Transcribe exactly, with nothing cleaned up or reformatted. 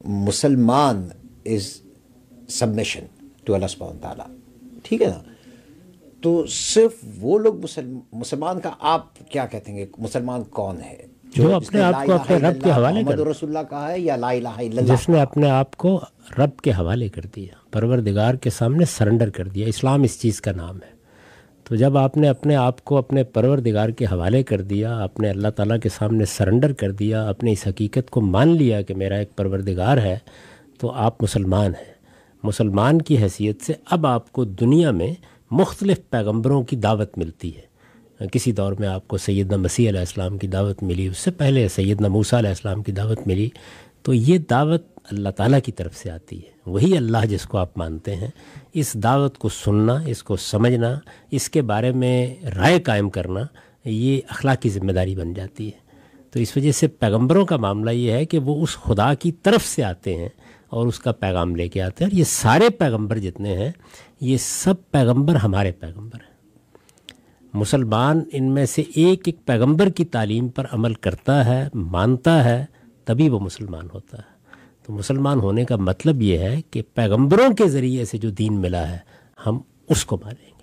مسلمان از submission to اللہ سبحانہ وتعالیٰ، ٹھیک ہے نا؟ تو صرف وہ لوگ مسلمان کا آپ کیا کہتے ہیں کہ مسلمان کون ہے؟ جو اپنے آپ کو اپنے رب کے حوالے محمد کر رسول اللہ کہا ہے یا لا الہ الا اللہ؟ جس نے اپنے آپ کو رب کے حوالے کر دیا، پروردگار کے سامنے سرنڈر کر دیا. اسلام اس چیز کا نام ہے. تو جب آپ نے اپنے آپ کو اپنے پروردگار کے حوالے کر دیا، آپ نے اللہ تعالیٰ کے سامنے سرنڈر کر دیا، اپنی اس حقیقت کو مان لیا کہ میرا ایک پروردگار ہے، تو آپ مسلمان ہیں. مسلمان کی حیثیت سے اب آپ کو دنیا میں مختلف پیغمبروں کی دعوت ملتی ہے. کسی دور میں آپ کو سیدنا مسیح علیہ السلام کی دعوت ملی، اس سے پہلے سیدنا موسیٰ علیہ السلام کی دعوت ملی. تو یہ دعوت اللہ تعالیٰ کی طرف سے آتی ہے. وہی اللہ جس کو آپ مانتے ہیں، اس دعوت کو سننا، اس کو سمجھنا، اس کے بارے میں رائے قائم کرنا، یہ اخلاقی ذمہ داری بن جاتی ہے. تو اس وجہ سے پیغمبروں کا معاملہ یہ ہے کہ وہ اس خدا کی طرف سے آتے ہیں اور اس کا پیغام لے کے آتے ہیں. اور یہ سارے پیغمبر جتنے ہیں، یہ سب پیغمبر ہمارے پیغمبر ہیں. مسلمان ان میں سے ایک ایک پیغمبر کی تعلیم پر عمل کرتا ہے، مانتا ہے، تبھی وہ مسلمان ہوتا ہے. تو مسلمان ہونے کا مطلب یہ ہے کہ پیغمبروں کے ذریعے سے جو دین ملا ہے، ہم اس کو مانیں گے.